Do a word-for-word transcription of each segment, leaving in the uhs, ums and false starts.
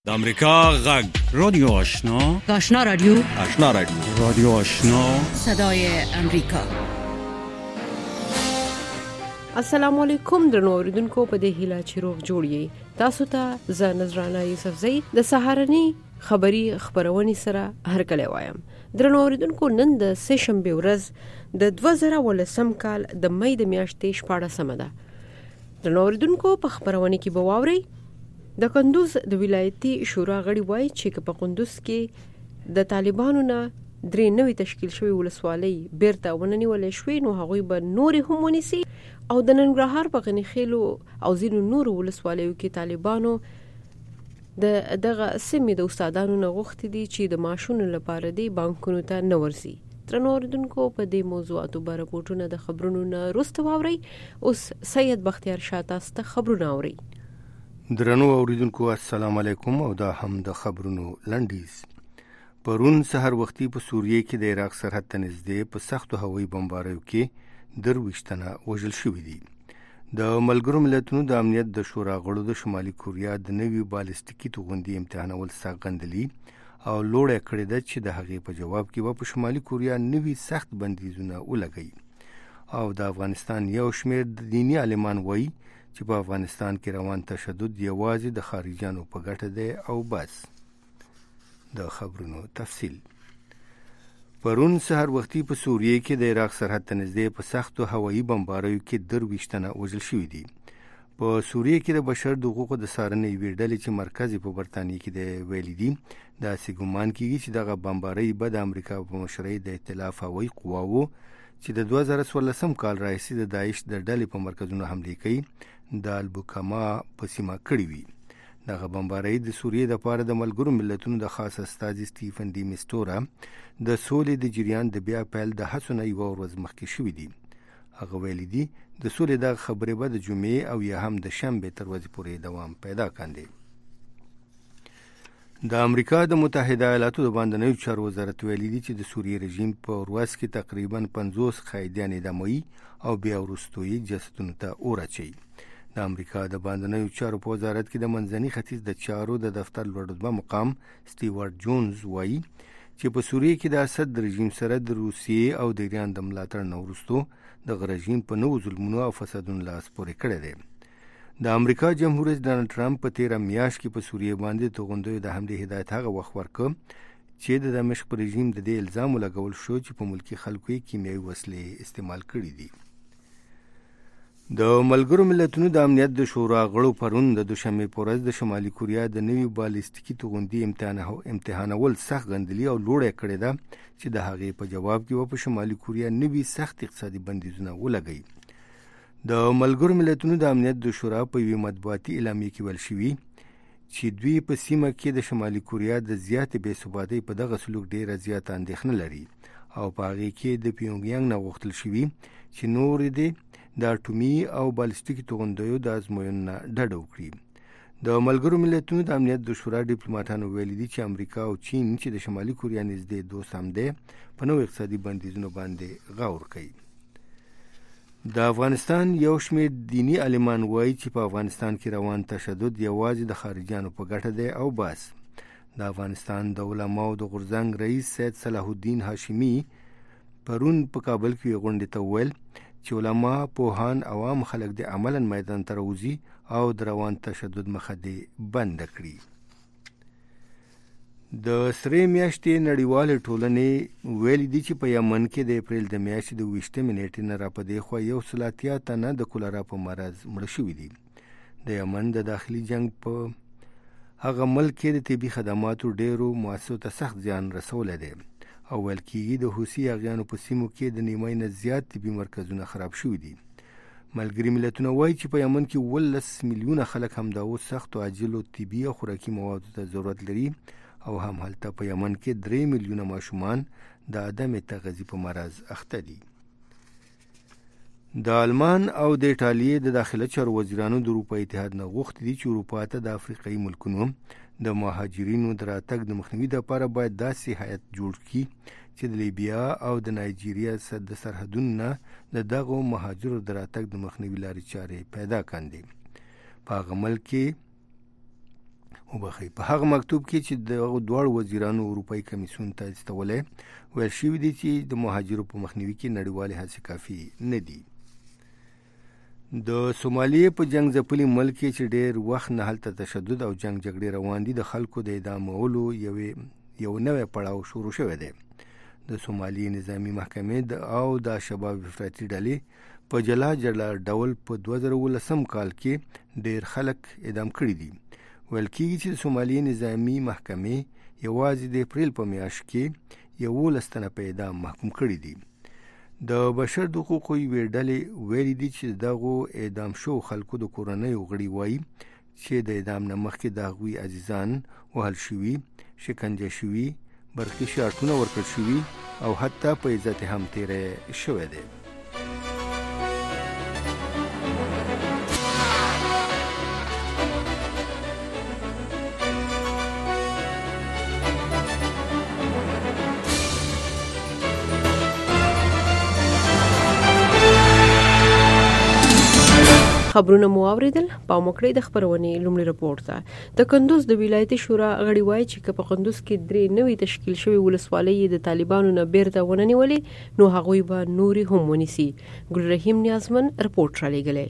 د امریکا غږ رادیو آشنا آشنا رادیو آشنا رادیو رادیو آشنا صدای امریکا. السلام علیکم درنو اوریدونکو، په دې هیله چې روغ جوړ یې. تاسو ته ز نذرانه یوسفزئی د سهارنی خبری خبرونې سره هرکلی وایم. درنو اوریدونکو، نن د سه شنبه ورځ د دوه زره ولسم کال د مې د میاشتې شپاړسمه ده. درنو اوریدونکو، په خبرونه کې به واورئ د کندوز د ولایتي شورا غړي وایي چې په کندوز کې د طالبانو نه درې نوي تشکیل شوی ولسوالۍ بیرته وننیولې شوې، نو هغوی به نورې هم ونیسي. او د ننګرهار په غني خیلو او ځینو نورو ولسوالیو کې طالبانو د دغه سیمې د استادانو نه غوښتي دي چې د معاشونو لپاره دی بانکونو ته نه ورځي. درنو اوریدونکو، په دې موضوعاتو به رپورټونه د خبرونو نه وروسته واورئ. اوس سید بختیار شاه تاسو ته خبرونه اورئ. درنو اوریدونکو، السلام علیکم. او دا هم د خبرونو لنډیز. پرون سحر وختي په سوریه کې د عراق سرحد ته نږدې په سختو هوایي بمباریو کې درویشتنه وژل شوي دي. د ملګرو ملتونو د امنیت د شورا غړو د شمالي کوریا د نوي بالستیکي توغندي امتحانول ساغندلي او لوړه کړې ده چې د هغې په جواب کې په شمالي کوریا نوي سخت بندیزونه ولګي. او د افغانستان یو شمېر د دینی عالمان وایي چې په افغانستان کې روان تشدد یوازې د خارجيانو په ګټه دی او بس. د خبرونو تفصیل. پرون سحر وختي په سوریه کې د عراق سرحد ته نږدې په سختو هوایي بمباریو کې درویشتنه وژل شوي دي. په سوریه کې د بشر د حقوقو د څارنې یوې ډلې چې مرکز په برتانیې کې د ویلي دي داسې ګمان کېږي چې دغه بمبارۍ به د امریکا په مشرۍ د ائتلاف هوایي قواوو چې د دوه زره څوارلسم کال راهیسې د داعش د ډلې په مرکزونو حملې کوي د البوکما په سیمه کړې وي. دغه بمبارۍ د سوریې د پاره د ملګرو ملتونو د خاص استازي سټیفن ډي میستورا د سولې د جریان د بیا پیل د هڅو نه یوه ورځ مخکې شوي دي. هغه ویلي دي د سولې دغه خبرې به د جمعې او یا هم د شنبې تر ورځې پورې دوام پیدا کاندي. د امریکا د متحده ایالاتو د باندنیو چارو وزارت ویلي دي چې د سوریې رژیم په ورځ کې تقریبا پنځوس قیدیان اعداموي او بیا وروستوي جسدونو ته اور اچوي. د امریکا د باندنیو چارو په وزارت کې د منځني ختیځ د چارو د دفتر لوړ مقام سټیوارټ جونز وایي چې په سوریه کې د اسد رژیم سره د روسیې او د ایران د ملاتړ نه وروسته د رژیم په نوو ظلمونو او فسادونو لاس پورې کړی دی. د امریکا جمهور رئیس ډانلډ ټرمپ په تیره میاشت کې په سوریه باندې توغندیو د حملې هدایت هغه وخت ورکړ چې د دمشق په رژیم د دې الزام ولګول شو چې په ملکي خلکو یې کیمیاوي وسلې استعمال کړي دي. د ملګرو ملتونو د امنیت د شورا غړو پرون د دوشنبې په ورځ د شمالي کوریا د نوي بالستیکي توغندي امتحانول سخت غندلي او لوړه کړې ده چې د هغې په جواب کې په شمالي کوریا نوي سخت اقتصادي بندیزونه ولګوي. د ملګرو ملتونو د امنیت د شورا په یوې مطبوعاتي اعلامیه کې ویل شوي چې دوی په سیمه کې د شمالي کوریا د زیاتې بې ثباتۍ په دغه سلوک ډېره زیاته اندېښنه لري او په هغې کې د پیونګیانګ نه غوښتل شوي چې نور دې د اټومي او بالستیکي توغندیو د ازموینو نه ډډه وکړي. د ملګرو ملتونو د امنیت د شورا ډیپلوماټانو ویلي دي چې امریکا او چین چې د شمالي کوریا نږدې دوست هم دی په نوو اقتصادي بندیزونو باندې غور کوي. د افغانستان یو شمېر دینی عالمان وایي چې په افغانستان کې روان تشدد یوازې د خارجیانو په ګټه دی او بس. د افغانستان د علماو د غورځنګ رئیس سید صلاح الدین هاشمي پرون په کابل کې غونډې ته وویل چې علما پوهان عوام خلک د عملاً میدان ته راوځي او د روان تشدد مخه دې بنده کړي. د سرې میاشتې نړیوالې ټولنې ویلي دي چې په یمن کې د اپریل د میاشتې د اوویشتمې نیټې نه را په دې خوا یو سل اتیا تنه د کولرا په مرض مړه شوي دي. د یمن د داخلي جنگ په هغه ملک کې د طبي خدماتو ډېرو مؤسسو ته سخت زیان رسولی دی او ویل کېږي د حوثي اغیانو په سیمو کې د نیمۍ نه زیات طبي مرکزونه خراب شوي دي. ملګري ملتونه وایي چې په یمن کې اوولس میلیونه خلک همدا اوس سختو عاجلو طبي او خوراکي موادو ته ضرورت لري او هم هلته په یمن کې درې میلیونه ماشومان د عدم تغذیې په مرض اخته دي. د آلمان او د ایټالیې د داخله چارو وزیرانو د اروپا اتحاد نه غوښتي دي چې اروپا ته د افریقایي ملکونو د مهاجرینو د راتګ د مخنیوي لپاره باید داسې هیئت جوړ کړي چې د لیبیا او د نایجیریا د سرحدونو نه د دغو مهاجرو د راتګ د مخنیوي لارې چارې پیدا کاندي. په هغه ملک کې وبخي په هغه مکتوب کې چې د دوه وزیرانو اروپאי کمیسیون ته استولې ویل شوی دی چې د مهاجرو په مخنیوي کې نړیوال هڅې کافي نه دي. د سومالیې په جنگ ځپلي ملک کې چې ډېر وخت نه هلته تشدد او جنگ جګړې روان دي د خلکو د اعدامولو یو یو نوې پړاو شروع شوی دی. د سومالي نظامی محکمې د او د شباب افراطي ډلې په جلا جلا ډول په دوه زره ولسم کال کې ډېر خلک اعدام کړي دي. ویل کېږي چې د سومالي نظامی محکمې یوازې د اپریل په میاشت کې یولس تنه په اعدام محکوم کړي دي. د بشر د حقوقو یوې ډلې ویلي دي چې دغو اعدام شو خلکو د کورنیو غړي وایي چې د اعدام نه مخکې د هغوی عزیزان وهل شوي، شکنجه شوي، برقي شارټونه ورکړل شوي او حتی په عزت هم تیری شوی دی. خبرونه مو اوریدل. په موکړې د خبرونې لومړی رپورټ ده. د کندوز د ولایتي شورا غړي وایي چې په کندوز کې درې نوې تشکیل شوی ولسوالۍ د طالبانو نه بیرته وننولې نو هغوی به نوري هم ونیسي. ګل رحیم نیازمن رپورټ را لېږلی.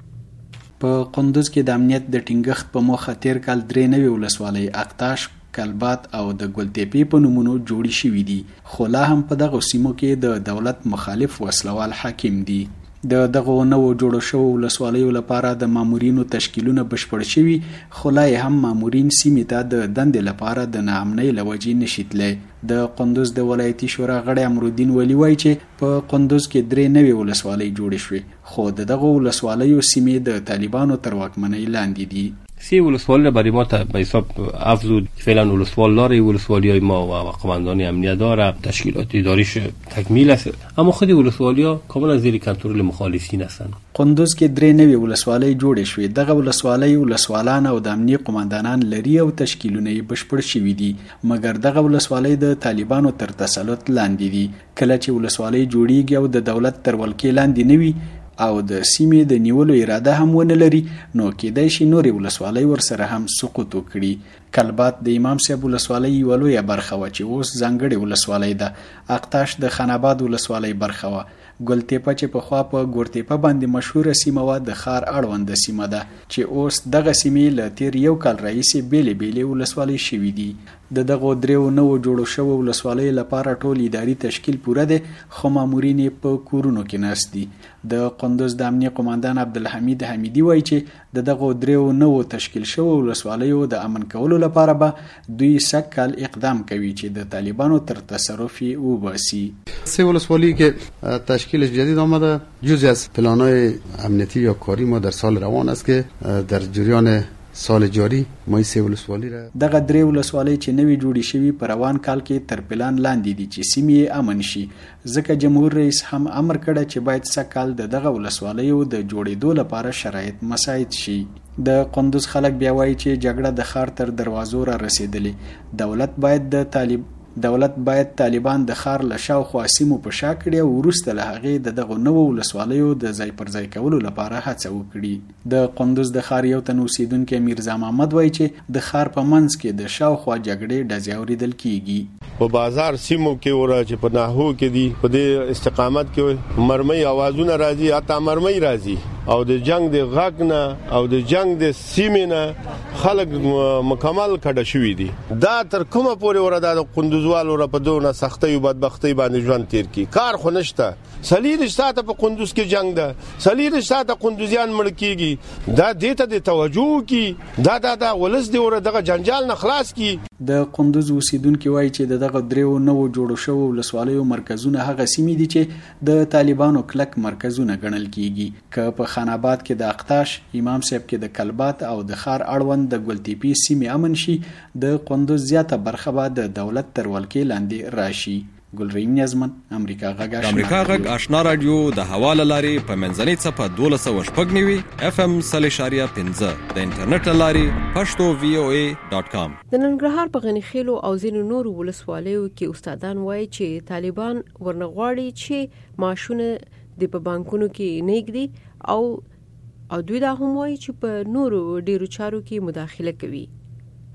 په کندوز کې د امنیت د ټینګښت په موخه تیر کال درې نوې ولسوالۍ اقتاش، کلبات او د ګلتېپې په نومونو جوړې شوې دي، خو لا هم په دغه سیمو کې د دولت مخالف وسلوال حاکم دي. د دغه نوو جوړو شوو ولسوالیو لپاره د مامورینو تشکیلونه بشپړ شوي، خو لا هم مامورین سیمې ته د دندې لپاره د ناامنۍ له وجې نشي تللی. د کندوز د ولایتي شورا غړی امرالدین ولی وایي چې په کندوز کې درې نوې ولسوالۍ جوړې شوې، خو د دغه ولسوالیو سیمې د طالبانو تر واکمنۍ لاندې دي. سی ولسوالی برای ما به حساب افزود. فعلا ولسوال داره، ولسوالی های ما و قماندان امنیت داره، تشکیلات اداریش تکمیل است، اما خود ولسوالی ها کاملا زیر کنترل مخالفین هستند. کندوز کې درې نوې ولسوالۍ جوړې شوې. دغه ولسوالۍ ولسوالان او د امنیت قماندانان لري او تشکیلونه یې بشپړ شوي دي، مګر دغه ولسوالۍ د طالبانو تر تسلط لاندې دي. کله چې ولسوالۍ جوړیږي او د دولت تر ولکې لاندې نه وي او د سیمې د نیولو اراده هم ونه لري، نو کېدای شي نورې ولسوالۍ ورسره هم سقوط وکړي. کلبات د امام صاحب ولسوالۍ یوه لویه برخه وه چې اوس ځانګړې ولسوالۍ ده. اقتاش د خاناباد ولسوالۍ برخه وه. ګلتېپه چې پخوا په ګورتېپه باندې مشهوره سیمه وه د ښار اړونده سیمه ده چې اوس دغه سیمې له تیر یو کال راهیسې بېلې بېلې ولسوالۍ شوي دي. د دغو دریو نوو جوړو شوو ولسوالیو لپاره ټول اداري تشکیل پوره دی، خو مامورین یې په کورونو کې ناست دي. د کندوز د امنیت قماندان عبدالحمید حمیدي وایي چې د دغو دریو نوو تشکیل شوو ولسوالیو د امن کولو لپاره به دوی سږ کال اقدام کوي چې د طالبانو تر تصرف یې وباسي. سه ولسوالی که تشکیلش جدید آمده جزئی از پلان‌های امنیتی یا کاری ما در سال روان است که در جریان سال جاری ما سه ولسوالی را دغه درې ولسوالۍ چې نوې جوړې شوي په روان کال کې تر پلان لاندې دي چې سیمې امن شي، ځکه جمهور رئیس هم امر کړی چې باید سږ کال د دغه ولسوالیو د جوړېدو لپاره شرایط مساعد شي. د کندوز خلک بیا وایي چې جګړه د ښار تر دروازو را رسېدلې. دولت باید د طالب دولت باید طالبان د ښار له شاوخوا سیمو په شا کړي او وروسته له هغې د دغو نوو ولسوالیو د ځای پر ځای کولو لپاره هڅه وکړي. د کندوز د ښار یو تن اوسیدونکی میرزا محمد وایي چې د ښار په منځ کې د شاوخوا جګړې ډزې اورېدل کیږي. په بازار سیمو کې وره چې په ناحو کې دي په دې استقامت کې مرمۍ اوازونه راځي، حتی مرمۍ راځي او د جنگ د غږ نه او د جنگ د سیمې نه خلک مکمل کډه شوي دي. دا تر کومه پورې وره د کندوزوالو را په دونه سختۍ او بدبختۍ باندې ژوند تیر کی کار خو نشته. سلیریش ساته په کندوز کې جنگ ده، سلیریش ساته کندوزیان مړ کیږي. دا دیته د توجه کی دا دا دا ولس دی وره دغه جنجال نه خلاص کی. د کندوز اوسیدونکو وایي چې دغه دریو نوو جوړو شوو ولسوالیو مرکزونه هغه سیمې دي چې د طالبانو کلک مرکزونه ګڼل کیږي، که په خاناباد کې د اقتاش، امام صاحب کې د کلبات او د ښار اړوند د ګلتېپې سیمې امن شي، د کندوز زیاته برخه به د دولت تر ولکې لاندې راشي. ګلریم نیازمن، امریکا غږ آشنا امریکا غږ آشنا رادیو د حواله لارې په منځنۍ صفه دولس سوه شپږ نوي اف ام صلی شاریه پنځه د انټرنیټ لارې پښتو وی او ای ډاټ کام. د ننګرهار په غنی خیلو او ځینو نورو ولسوالیو کې استادان وایي چې طالبان ورنغواړي چې معاشونه د په بانکونو کې نېږدي او او دوی دا هم وایي چې په نورو ډیرو چارو کې مداخله کوي.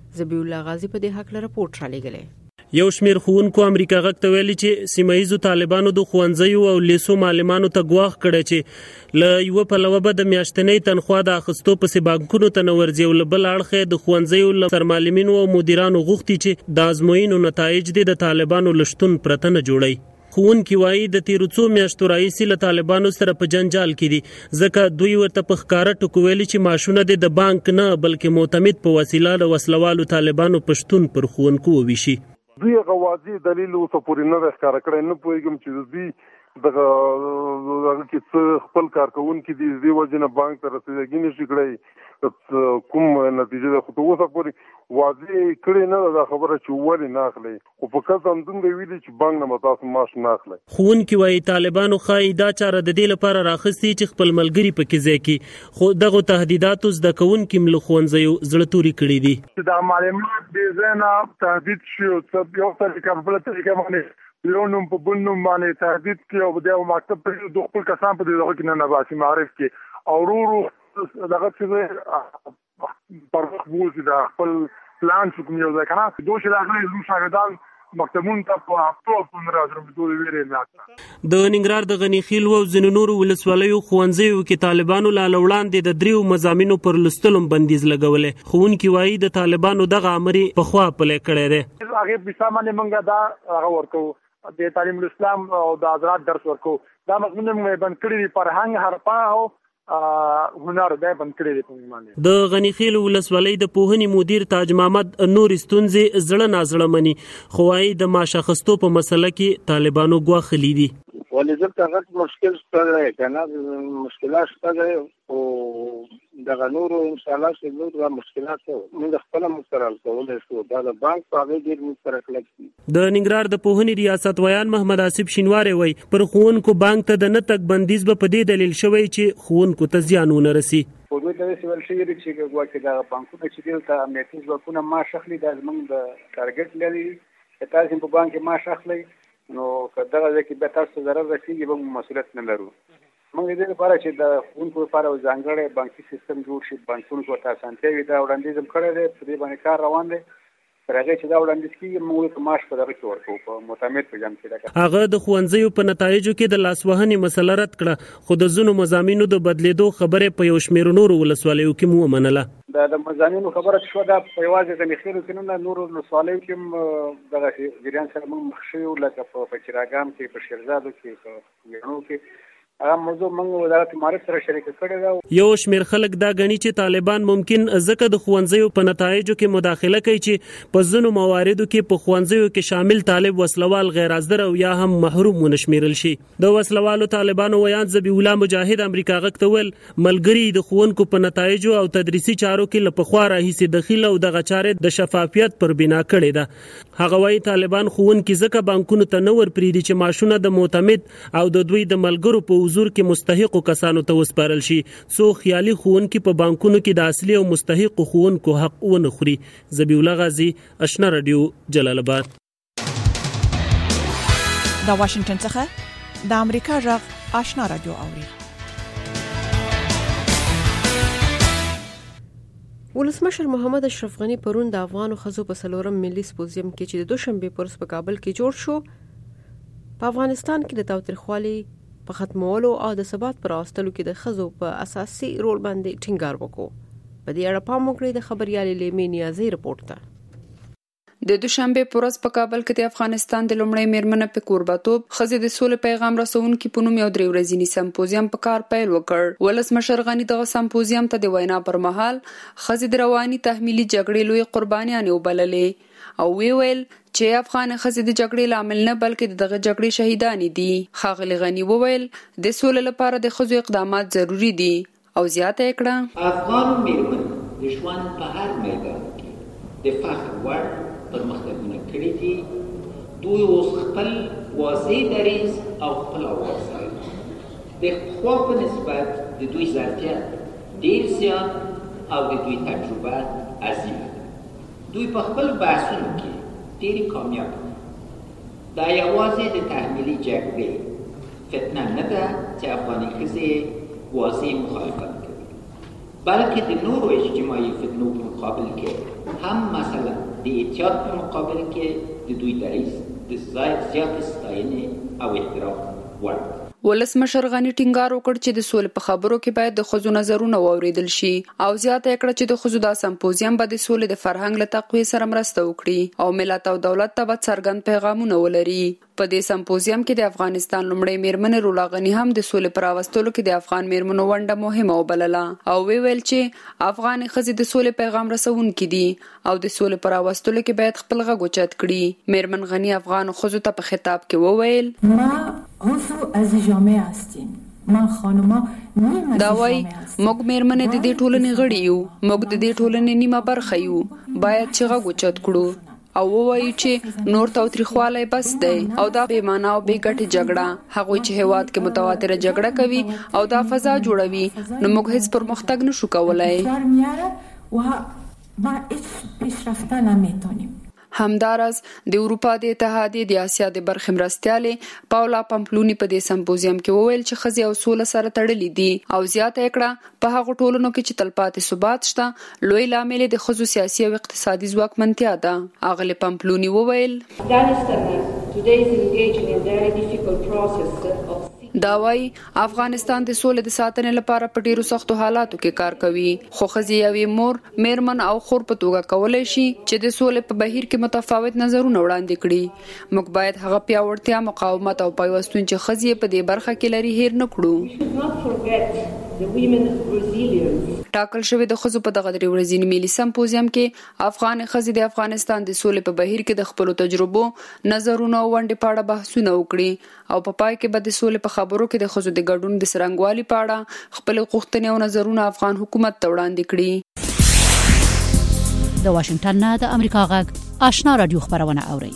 زبیح الله غازی په دې حق له راپورټ را لېږلی. یو شمیر ښوونکو امریکا غږ ته ویلي چې سیمه ییزو طالبانو د ښوونځیو او لیسو معلمانو ته ګواښ کړی چې له یوه پلوه به د میاشتنۍ تنخوا د اخیستو پسې بانکونو ته نه ورځي او له بل اړخه د ښوونځیو له سرمعلمینو او مدیرانو غوښتي چې د ازموینو نتایج دې د طالبانو له شتون پرته نه جوړوي. ښوونکي وایي د تیرو څو میاشتو راهیسې له طالبانو سره په جنجال کې دي ځکه دوی ورته په ښکاره ټکو ویلي چې معاشونه دې د بانک نه بلکې معتمد په وسیله د وسلوالو طالبانو په شتون پر ښوونکو وویشي. دوی غواړي دلیل اوسه پورې نه ښکارا کړی نه پوهیږم چې دوی دغه هغه کې څه خپل کارکونکي دي د وجنه بانک ته رسیدګي نشي کړی کوم نتیجه ده خو ته اوسه پورې واضح کړی نه دا خبره چې ولې نه اخلي خو په کله هم دوی ویلي چې بانک نه متاسو معاش نه اخلي. ښوونکي وایي طالبانو ښایي دا چاره د دې لپاره راخستي چې خپل ملګري پکې ځای کړي خو دغه تهدیداتو زده کوونکي له ښوونځیو زړه توري کړي دي. دا معلومات دې زنه تهدید شي او څه یو څه کې بل څه کې باندې یو نوم په بل نوم باندې تهدید کې او د مکتب په دوه خپل کسان په دغه کې نه نباسي معرف کې او ورو دغه څه پر وګورئ دا خپل پلان چې کوم یو ځای کنه دوه چې راغلي زموږ شاګردان مکتبونو ته په هفتو په راځم په دوه ویرې نه. د ننګرهار د غنی خیل او ځینو نورو ولسوالیو ښوونځیو کې طالبانو لا وړاندې د دریو مضامینو پر لوستلو بندیز لګولې. ښوونکي وایي د طالبانو دغه امر په خوا پلی کړی دی. هغه په سامان منګه دا هغه ورکو د تعلیم الاسلام او د آزاد درس ورکو دا مضمون موږ بند کړی دی فرهنګ حرفا او هنر دا بند کړی دی په معنی. د غنی خیل ولسوالۍ د پوهنې مدیر تاج محمد نور ستونزې زړه نازړه مني خو وايي د معاش اخیستو په مسله کې طالبانو ګواښلي دي. ولې ځکه هغه مشکل ستاسو کنه مشکلات ستاسو او دغه نورو ان شاء الله چې نور مشکلات موږ خپل مسترال کولای شو دا د بانک په اړه ډیر مسترک لګي. د ننګرهار د پوهنې ریاست ویان محمد آصف شینواری وای پر ښوونکو بانک ته د نه تک بندیز به په دې دلیل شوی چې ښوونکو ته زیان ونه رسي. په دوی ته سوال شي چې ګواکې دا بانکونه چې دلته امنیتي ځواکونه معاش اخلي دا زموږ د ټارګټ لري چې تاسو په بانک کې معاش اخلي نو کله چې به تاسو ضرر رسیږي به مسؤلیت نه لرو. موږ دې لپاره چې د ښوونکو لپاره ځانګړی بانکي سیستم جوړ شي بانکونو ته اسانتیا وي دا وړاندیز هم کړی دی په دې باندې کار روان دی. تر هغه چې دا وړاندیز کیږي موږ ته معاش په دغه کې ورکوو په معتمد په جام کې. هغه د ښوونځیو په نتایجو کې د لاسوهنې مسله رد کړه خو د ځینو مضامینو د بدلیدو خبرې په یو شمېر نورو ولسوالیو کې مو ومنله. دا د مضامینو خبره شو دا په یوازې د مخېلو کې نه نورو ولسوالیو کې دغه جریان سره موږ مخ شوو لکه په چراګام کې په شیرزادو کې په ګڼو کې هغه موضوع موږ وزارت معارف سره شریک کړی دا. یو شمیر خلک دا غني چې طالبان ممکن ځکه د ښوونځیو په نتایجو کې مداخله کوي چې په ځینو مواردو کې په ښوونځیو کې شامل طالب وسلوال غیر حاضر او یا هم محروم ونشمیرل شي. د وسلوالو طالبانو ویان ذبیح الله مجاهد امریکا غږ ته ویل ملګری د ښوونکو په نتایجو او تدریسي چارو کې له پخوا راهیسې دخیل او دغه چارې د شفافیت پر بنا کړي ده. هغه وايي طالبان ښوونکي ځکه بانکونو ته نه ورپریدي چې معاشونه د معتمد او د دوی د ملګرو په حضور کې مستحقو کسانو ته وسپارل شي سو خیالي ښوونکي په بانکونو کې د اصلي او مستحقو ښوونکو حق ونه خوري. ذبیح الله غازی آشنا رادیو جلال آباد. د واشنگټن څخه د امریکا غږ آشنا رادیو اوري. ولسمشر محمد اشرف غنی پرون د افغانو ښځو په څلورم ملي سمپوزیم کې چې د دوشنبه پر ورځ په کابل کې جوړ شو په افغانستان کې د تاوتریخوالي په ختمولو او د ثبات پر راوستلو کې د ښځو په اساسي رول باندې ټینګار وکړو. په دې اړه پام وکړئ د خبريالې لیمې نیازي رپورټ ته. د دوشنبه پر ورځ په کابل کې د افغانستان د لومړۍ میرمنې په کورباتوب ښځې د سولې پیغام رسونکي په نوم یو درې ورځنی سمپوزیم په کار پیل وکړ. ولسمشر غنی دغه سمپوزیم ته د وینا پر مهال ښځې د رواني تحمیلي جګړې لوی قربانیان وبللې او وی ویل چې افغان ښځې د جګړې لامل نه بلکې دغه جګړې شهیدان دي. ښاغلي غنی وویل د سولې لپاره د ښځو اقدامات ضروری دي او زیاته کړه افغان میرمنې د ژوند په هر میدان کې د فخر وړ پرمختګونه کړي دي. دوی اوس خپل واضح دریځ او خپل اواز لري. د خوا په نسبت د دوی ظرفیت ډیر زیات او د دوی تجربه عظیمه ده. دوی په خپل بحثونو کې ډېرې کامیاب دي. دا یوازې د تحمیلي جګړې فتنه نه ده چې افغاني ښځې واضح مخالفت کوي بلکې د نورو اجتماعي فتنو په مقابل کې هم مسله احتیاط په مقابل کې د دوی دریځ د زیات ستاینې او احترام وړ دی. ولسمشر غني ټینګار وکړ چې د سولې په خبرو کې باید د ښځو نظرونه واوریدل شي او زیاته کړه چې د ښځو د سمپوزیم به د سولې د فرهنګ له تقویې سره مرسته وکړي او ملت او دولت ته به څرګند پیغامونه ولري. په دې سمپوزیم کې د افغانستان لومړی میرمن رولا غني هم د سولې پر راوستلو کې د افغان میرمنو ونډه مهمه وبلله او وی ویل چې افغان ښځې د سولې پیغام رسونکي دي او د سولې پر راوستلو کې باید خپل غږ اوچت کړي. میرمن غني افغان ښځو ته په خطاب کې وویل ما عضو از جامعه هستیم. ما خانوما نیم از دا وای موږ میرمنې د دې ټولنې غړي یو، موږ د دې ټولنې نیمه برخه یو، باید چې غږ اوچت کړو او ووایو چې نور تاوتریخوالی بس دی او دا بې معنا او بې ګټې جګړه هغوی چې هیواد کې متواتره جګړه کوي او دا فضا جوړوي نو موږ هیڅ پرمختګ نشو کولای. همدارس د اروپا د اتحادیې د آسیا د برخې مرستیالې پاولا پمپلونی په دې سمپوزیم کې وویل چې ښځې او سوله سره تړلي دي او زیاته کړه په هغو ټولنو کې چې تلپاتې ثبات شته لوی لامل د ښځو سیاسي او اقتصادي ځواکمنتیا ده. اغلې پمپلونی وویل دا وای افغانستان د سولې د ساتنې لپاره په ډیرو سختو حالاتو کې کار کوي خو ښځې یوې مور میرمن او خور په توګه کولای شي چې د سولې په بهیر کې متفاوت نظرونه وړاندې کړي. موږ باید هغه پیاوړتیا مقاومت او پیوستون چې ښځې په دې برخه کې لري هیر نه کړو. ټاکل شوی د ښځو په دغه درې ورځني ملي سمپوزیم کې افغان ښځې د افغانستان د سولې په بهیر کې د خپلو تجربو نظرونو او ونډې په اړه بحثونه وکړي او په پای کې به د سولې په خبرو کې د ښځو د ګډون د څرنګوالي په اړه خپل غوښتنې او نظرونه افغان حکومت ته وړاندې کړي. د واشنگټن نه د امریکا غږ آشنا رادیو خبرونه اوري.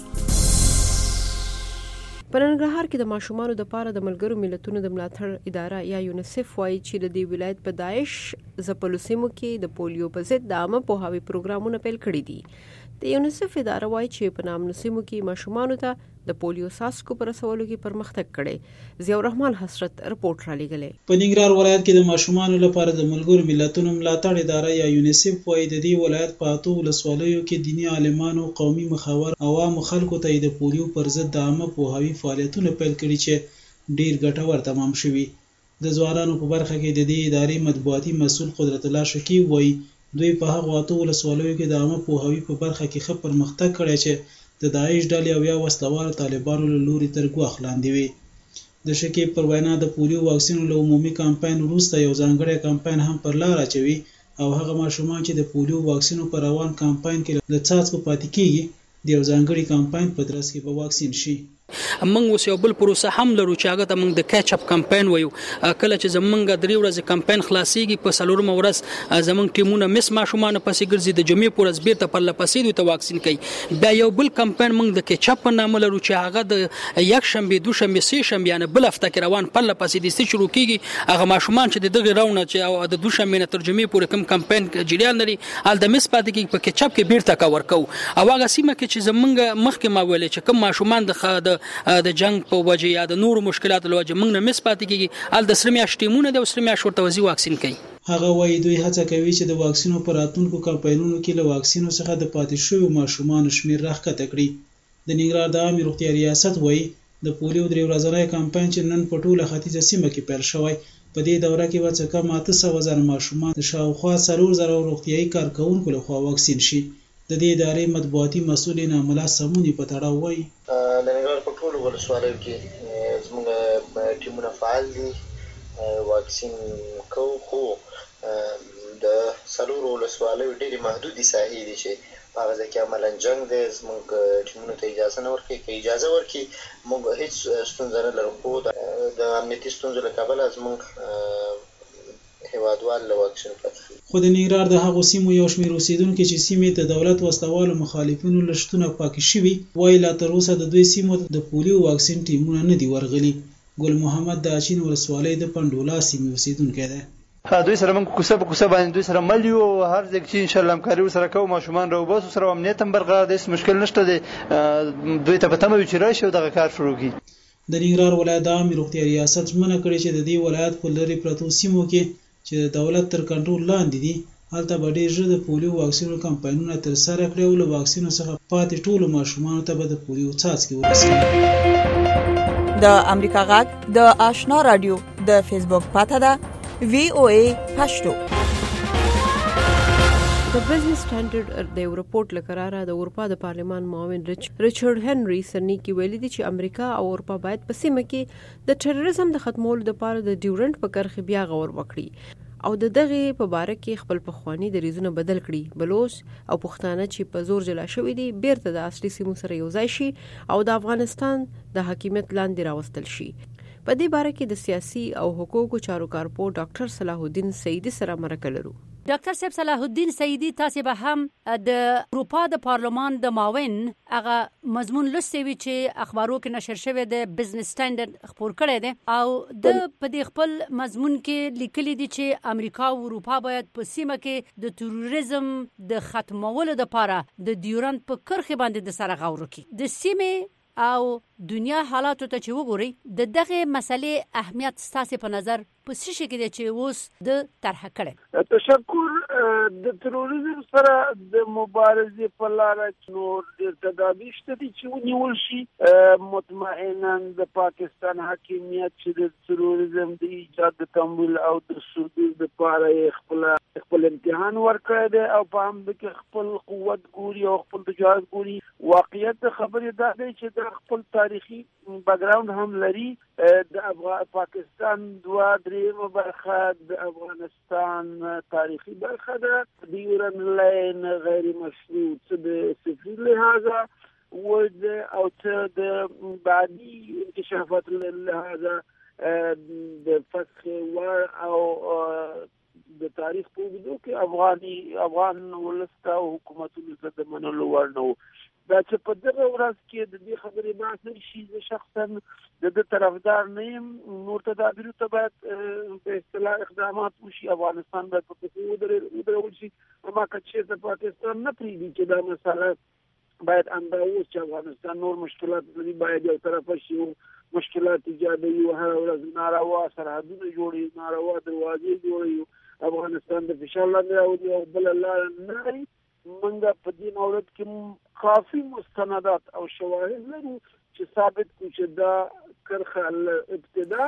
په ننګرهار کې د ماشومانو د پاره د ملګرو ملتونو د ملاتړ اداره یا یونیسف وایي چې د دې ولایت په داعش ځپلو سیمو کې د پولیو په ضد د عامه پوهاوي پروګرامونه پیل کړي دي. د یونیسف اداره وایي چې په نامنو سیمو کې ماشومانو ته د پولیو څاڅکو پر رسولو کې پرمختګ کړي. ضیاء الرحمن حسرت رپورټ را لېږلی. په ننګرهار ولایت کې د ماشومانو لپاره د ملګرو ملتونو ملاتړ اداره یا یونیسف وایي د دې ولایت په اتو ولسوالیو کې دیني عالمانو قومي مخاور عوامو خلکو ته د پولیو پر ضد د عامه پوهاوي فعالیتونه پیل کړي چې ډیر ګټور تمام شوي. د ځوانانو په برخه کې د دې ادارې مطبوعاتي مسؤل قدرت الله شکیب وایي دوی په هغو اتو ولسوالیو کې د عامه پوهاوي په برخه کې ښه پرمختګ کړی چې د داعش ډلې او یا وسلوالو طالبانو له لوري تر ګواښ لاندې وي. د شکیب پر وینا د پولیو واکسینو له عمومي کمپاین وروسته یو ځانګړی کمپاین هم پر لار اچوي او هغه ماشومان چې د پولیو واکسینو پر روان کمپاین کې له څاڅکو پاتې کیږي د یو ځانګړي کمپاین په ترڅ کې به واکسین شي. موږ اوس یو بل پروسه هم لرو چې هغه ته موږ د کیچ اپ کمپاین وایو. کله چې زمونږ درې ورځې کمپاین خلاصيږي په څلورم ورځ زمونږ ټیمونه مس ماشومان پسې ګرځي د جمعې پورز بیرته پر لپسې دوی ته واکسین کوي. بیا یو بل کمپاین موږ د کیچ اپ په نامه لرو چې هغه د یک شنبه دوه شنبه سه شنبه یعنی بل هفته کې روان پر لپسې د ست شروع کیږي. هغه ماشومان چې دغه راونه چې د دوه شنبه تر جمعې پورې کوم کمپاین جریان لري ال د مس پاتې کې په کیچ اپ کې بیرته کور کو او هغه سیمه کې چې زمونږ مخکې ما ویل چې کوم ماشومان د د جنگ په وجه یا د نورو مشکلاتو له وجه موږ نه مس پاتې کیږي ال د سره میاشتې ټیمونه د سره میاشتې ورته وزي واکسین کوي. هغه وایي دوی هڅه کوي چې د واکسینو پر راتلونکو کمپاینونو کې له واکسینو څخه د پاتې شویو ماشومانو شمېر راښکته کړي. د ننګرهار د عامې روغتیا ریاست وایي د پولیو درې ورځنی کمپاین چې نن په ټوله ختیځه سیمه کې پیل شوی په دې دوره کې به څه کم اته سوه زره ماشومان د شاوخوا څلور زره روغتیایي کارکوونکو لخوا واکسین شي. د دې ادارې مطبوعاتي مسؤل انعام الله سمونی په تړاو وایي د ننګرهار په ټولو ولسوالیو کې زموږ ټیمونه فعال دي واکسین کوو خو د څلورو ولسوالیو ډېرې محدودې ساحې دي چې په هغه ځای کې عملاً جنګ دی. زموږ ټیمونو ته اجازه نه ورکوي. که اجازه ورکړي موږ هېڅ ستونزه نه لرو خو د امنیتي ستونزو له کبله زموږ هیوادوال له واکسین پاتې. خو د ننګرهار د هغو سیمو یو شمېر اوسېدونکي چې سیمې د دولت وسلوالو مخالفینو له شتونه پاکې شوي وایي لا تر اوسه د دوی سیمو د پولیو واکسین ټیمونه نه دي ورغلي. ګل محمد د اچین ولسوالۍ د پنډولا سیمې اوسېدونکی دی. دوی سره موږ کوڅه په کوڅه باندې دوی سره مل یو هر ځای چې انشاءالله همکاري ورسره کوو ماشومان راوباسو سره امنیت هم برقرار دی هېڅ مشکل نشته دی. دوی ته په تمه وي چې راشي او دغه کار شروع کړي. د ننګرهار ولایت د عامې روغتیا ریاست ژمنه کړې چې د دې ولایت په لرې پرتو سیمو کې چې د دولت تر کنټرول لاندې دي هلته به ډېر ژر د پولیو واکسینو کمپاینونه ترسره کړي او له واکسینو څخه پاتې ټولو ماشومانو ته به د پولیو څاڅکي ورسوي. د امریکا غږ د آشنا رادیو د فیسبوک پاته ده وی او ای پښتو. د بزنس سټانډرډ د یو رپورټ لکراره د اروپا د پارلمان معاون ریچارډ هنري سرنی کې ویلي دي چې امریکا او اروپا باید په سیمه کې د ټیرریزم د ختمولو لپاره د ډیورنټ په کرښه بیا غور وکړي او د دغه په باره کې خپل پخوانی دریزونه بدل کړي. بلوچ او پښتانه چې په زور جلا شوی دي بیرته د اصلي سیمو سره یوځای شي او د افغانستان د حاکمیت لاندې راوستل شي. په دې باره کې د سیاسي او حقوقو چارو کارپو ډاکټر صلاح الدین سیدی سره مرکه لرو. ډاکټر صاحب صلاح الدین سیدی، تاسو به هم د اروپا د پارلمان د معاون هغه مضمون لوستي وی چې اخبارو کې نشر شوی د بزنس سټانډرډ خبر کړی دی او د په دې خپل مضمون کې لیکلي دي چې امریکا او اروپا باید په سیمه کې د تروریزم د ختمولو لپاره د ډیورنټ په کرښه باندې د سره غور وکړي. د سیمه او دنیا حالاتو ته چې وګوري د دغه مسلې اهمیت ستاسو په نظر په څه شي کې دی چې اوس د طرح کړي؟ تشکر. د تروریزم سره د مبارزې په لار کې نور د تدابیر شته چې ونیول شي. مطمئنا د پاکستان حاکمیت چې د تروریزم د ایجاد د تمویل او د صدور لپاره خپل خپل امتحان ورکړی دی او په هم کې خپل قوت ګوري او خپل تجارت ګوري. واقعیت خبره دا دی چې د خپل تاریخي بیکګراوند هم لري. د پاکستان دوه درېیمه برخه د افغانستان تاریخي برخه ده. د یورن لاین غیر مشروع څه د سفري لحاظه ود او څه د بعدي انکشافات لحاظه د فسخ ور او د تاریخ په وګړو کې افغاني افغان ولستا او حکومتونو ته د منلو ور نه دا چې په دغه ورځ کې د دې خبرې بحث نشي. زه شخصا د دې طرفدار نه یم. نور تدابیر ته باید په اصطلاح اقدامات وشي. افغانستان باید په پښو ودرول شي. اما که چېرته پاکستان نه پرېږدي چې دا مسله باید انداوس چې افغانستان نور مشکلات لري باید یو طرفه شي او مشکلات ایجادوي او هر ورځ ناروا سرحدونه جوړوي، ناروا دروازې جوړوي، افغانستان د فشار لاندې راوړي او بل لاره نه لري. منګه په دې مورد کې کافي مستندات او شواهد لرو چې ثابت کوي چې دا کرخه ابتداء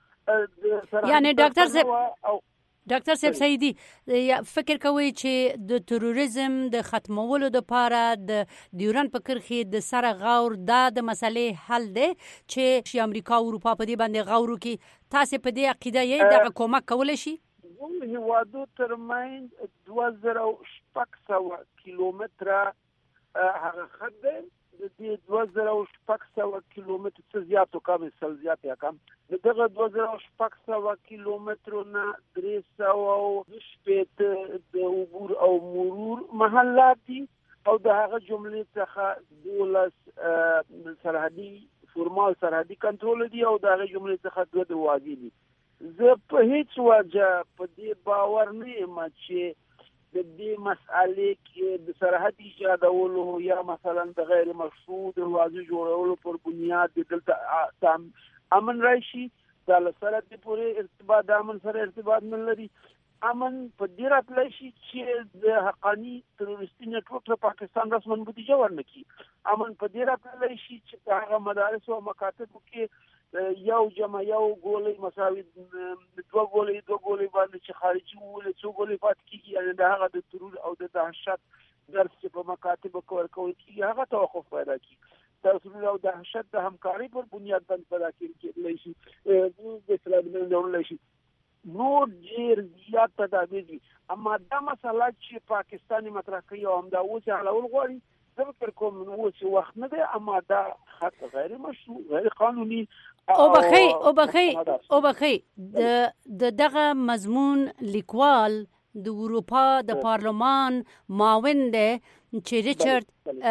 یعنی ډاکټر صاحب ډاکټر صاحب سیدی فکر کوي چې د تروریزم د ختمولو لپاره د ډیورنټ په کرښه د سره غور دا د مسلې حل دی چې امریکا او اروپا په دې باندې غور وکړي. تاسو په دې عقیده یې د کومک کولای شي؟ هیوادو ترمنځ دوه زره شپږ سوه کیلومتره هغه خط دی. د دې دوه زره شپږ سوه کیلومتر څخه زیات او کم سل زیات یا کم دغه دوه زره شپږ سوه کیلومترو نه درې سوه شپېته د عبور او مرور محلات دي او د هغه جملې څخه دولس سرحدي فورمال سرحدي کنټرول دي او د هغه جملې څخه دوه د وادي دي. زه په هیڅ وجه په دې باور نه یم چې د دې مسالې کې د سرحد ایجادولو یا مثلا د غیر مشروع دروازې جوړولو پر بنیاد د دلته امن راشي. دا له سرحد پورې ارتباط د امن سره ارتباط نه لري. امن په دې راتلی شي چې د حقاني تروریستي نیټورک له پاکستان رسماً بودیجه ورنکړي. امن په دې راتلی شي چې په هغه مدارس او مکاتبو کې یو جمع یو ګولۍ مساوي دوه ګولۍ دوه ګولۍ باندې چې خارجي وولې څو ګولۍ پاتې کېږي. یعنې د هغه د ترور او د دهشت درس چې په مکاتبو کې ورکول کېږي هغه توقف پیدا کېږي. د ترور او دهشت د همکارۍ پر بنیاد باندې پیدا کېدلی شي، د اصلاح ډوړلی شي. نور ډېر زیات تدابیر دي. اما دا مسله چې پاکستان مطرح کوي او همدا اوس یې حلول غواړي، زه فکر کوم اوس وخت نه دی. اما دا خط غیر مشروع غیر قانوني او بخي او بخي او بخي د دغه مضمون لیکوال د اروپا د پارلمان معاون دی چې ریچارډ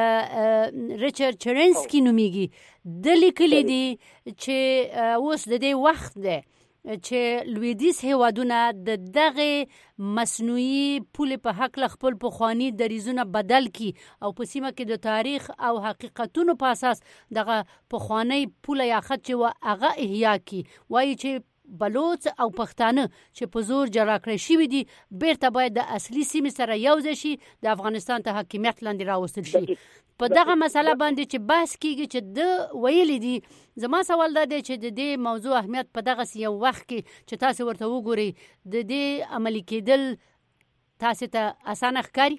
ریچارډ چرنسکی نومیږي. د لیکلي دي چې اوس د دې وخت دی چې لویدیز هیوادونه د دغه مصنوعي پولې په حق له خپل پخواني دریزونه بدل کی او په سیمه کې د تاریخ او حقیقتونو په اساس دغه پخوانی پوله یا خط چې هغه احیا کی. وایي چې بلوچ او پښتانه چې په زور جلا کړی شوي دي بیرته باید د اصلي سیمې سره یوځای شي د افغانستان ته حاکمیت لاندې راوستل شي. په دغه مسله باندې چې بحث کیږي چې د ویلي دي، زما سوال دا دی چې د دې موضوع اهمیت په دغه یو وخت کې چې تاسو ورته وګورئ د دې عملي کېدل تاسو ته اسانه ښکاري؟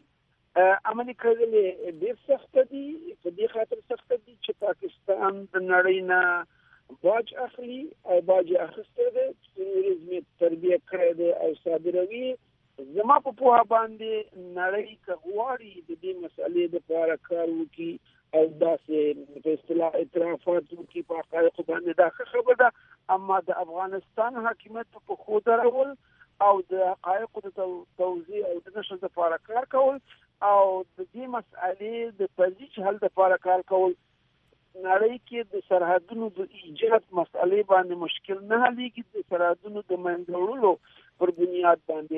عملي کېدل ډېر سخت دي، په دې خاطر سخت دي چې پاکستان د نړۍ نه باج اخلي او باج اخیسته ده، تروریزم تربیه کړی دی او صادروي. زما په پوهه باندې نړۍ که غواړي د دې مسئلې دپاره کار وکړي او داسې په اصطلاح اعترافات وکړي په حقایقو باندې، دا ښه خبره ده. اما د افغانستان حاکمیت په پښو درول او د حقایقو د توضیح او د نشر دپاره کار کول او د دې مسئلې د پرځیج حل دپاره کار کول، نړۍ کې د سرحدونو د ایجاد مسئلې باندې مشکل نه حلېږي، د سرحدونو د منځه وړلو پر بنیاد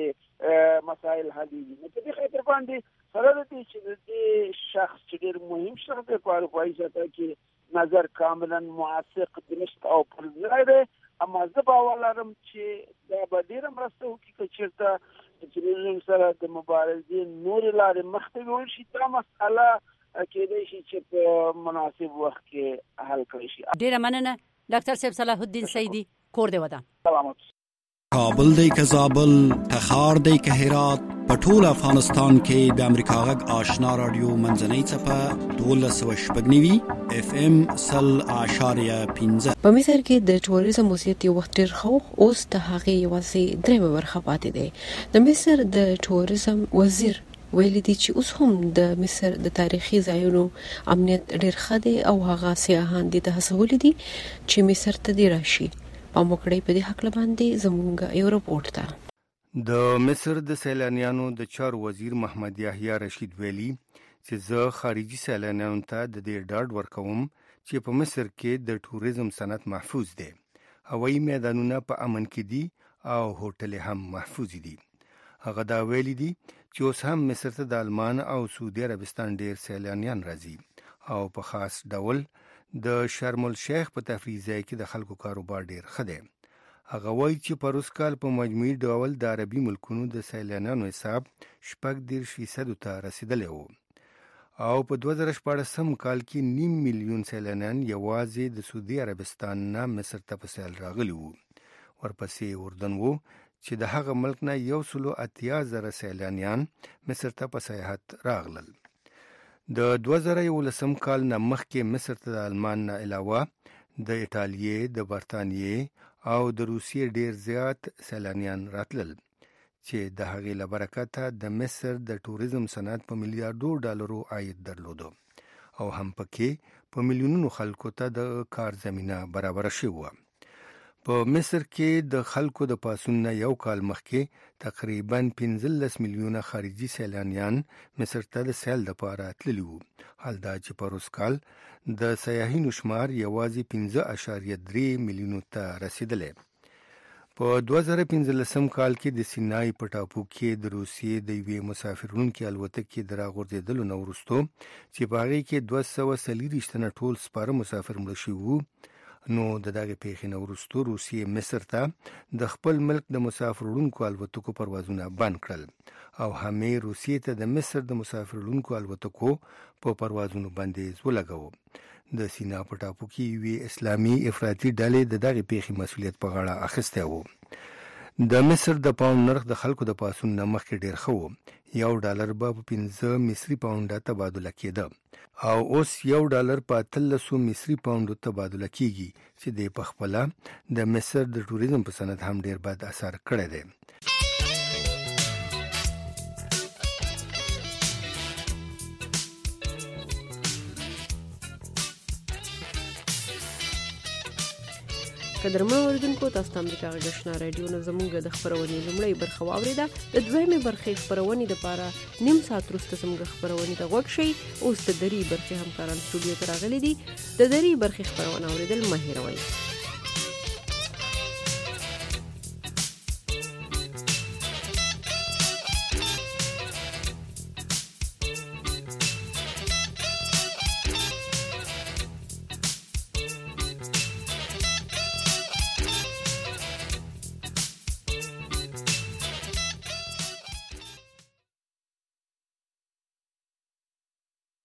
باندې مسائل حلېږي. نو په دې خاطر باندې سره د دې چې د دې شخص چې ډېر مهم شخص دی په اروپایي سطح کې نظر کاملا موافق درست او پر ځای دی، اما زه باور لرم چې دا به ډېره مرسته وکړي که چېرته د تروریزم سره د مبارزې نورې لارې مخته یوړل شي. دا مسئله کېدای شي چې په مناسب وخت کې حل کړی شي. ډېره مننه ډاکټر صاحب صلاح الدین سیدی، کور دې ودان. سلامت. کابل دی که زابل، تخار دی که هرات، په ټول افغانستان کې د امریکا غږ آشنا رادیو منځنۍ څپه دولس سوه شپږ نوي اف ام سل اعشاریه پنځه. په مصر کې د ټوریزم وضعیت یو وخت ډېر ښه، اوس د هغې یوازې درېیمه برخه پاتې دی. د مصر د ټوریزم وزیر ویلي دي چې اوس هم د مصر د تاریخي ځایونو امنیت ډېر ښه دی او هغه سیاحان دي ته هڅولي دي چې مصر ته دې راشي. پام وکړئ په دې هکله باندې زموږ یو رپورټ ته. د مصر د سیلانیانو د چارو وزیر محمد یحیی رشید ویلي چې زه خارجي سیلانیانو ته د دې ډاډ ورکوم چې په مصر کې د ټوریزم صنعت محفوظ دی، هوایي میدانونه په امن کې دي او هوټلې هم محفوظ دي. هغه دا ویلي دي چې اوس هم مصر ته د آلمان او سعودي عربستان ډېر سیلانیان راځي او په خاص ډول د شرم الشیخ په تفریح ځای کې د خلکو کاروبار ډېر ښه دی. هغه وایي چې په روز کال په مجموعي ډول د عربي ملکونو د سیلانیانو حساب شپږ دېرش فیصدو ته رسېدلی و او په دوه زره شپاړسم کال کې نیم میلیون سیلانیان یوازې د سعودي عربستان نه مصر ته په سیل راغلي وو. ورپسې اردن وو چې د هغه ملک نه یو سلو اتیا زره سیلانیان مصر ته په سیاحت راغلل. د دوه زره یولسم کال نه مخکې مصر ته د آلمان نه علاوه د ایټالیې، د برطانیې او د روسیې ډېر زیات سیلانیان راتلل چې د هغې له برکته د مصر د ټوریزم صنعت په میلیارډو ډالرو عاید درلودو او هم پکې په میلیونونو خلکو ته د کار زمینه برابره شوې وه. په مصر کې د خلکو د پاسون نه یو کال مخکې تقریبا پنځلس میلیونه خارجي سیلانیان مصر ته د سیل دپاره تللي وو، حال دا چې په روز کال د سیاحینو شمار یوازې پنځه اعشاریه درې میلیونو ته رسېدلی. په دوه زره پنځلسم کال کې د سینای په ټاپو کې د روسیې د یوې مسافروړونکې الوتکې د راغورځېدلو نه وروستو چې په هغې کې دوه سوه څلېرویشت تنه ټول سپاره مسافر مړه شوي وو، نو د دغې پیښې نه وروستو روسیې مصر ته د خپل ملک د مسافر وړونکو الوتکو پروازونه بند کړل او همې روسیې ته د مصر د مسافر وړونکو الوتکو په پروازونو بندیز ولګاوه. د سینا په ټاپو کې یوې اسلامي افراطي ډلې د دغې پیښې مسؤلیت په غاړه اخیستی و. د مصر د پاوند نرخ د خلکو د پاسون نه مخکې ډېر ښه و، یو ډالر به په پنځه مصري پاونډه تبادله کېده او اوس یو ډالر په اتلسو مصري پاونډو تبادله کېږي چې د پخپله د مصر د ټوریزم په صنعت هم ډېر بد اثر کړی دی. قدرمنو اوریدونکو، تاسو ته امریکا غږ آشنا رادیو نه زموږ د خپرونې لومړۍ برخه واورېده. د دویمې برخې خپرونې دپاره نیم ساعت وروسته زموږ خپرونې ته غوږ شئ. اوس د درې برخې همکاران سټوډیو ته راغلي دي. د درې برخې خپرونه اورېدل مه هېروئ.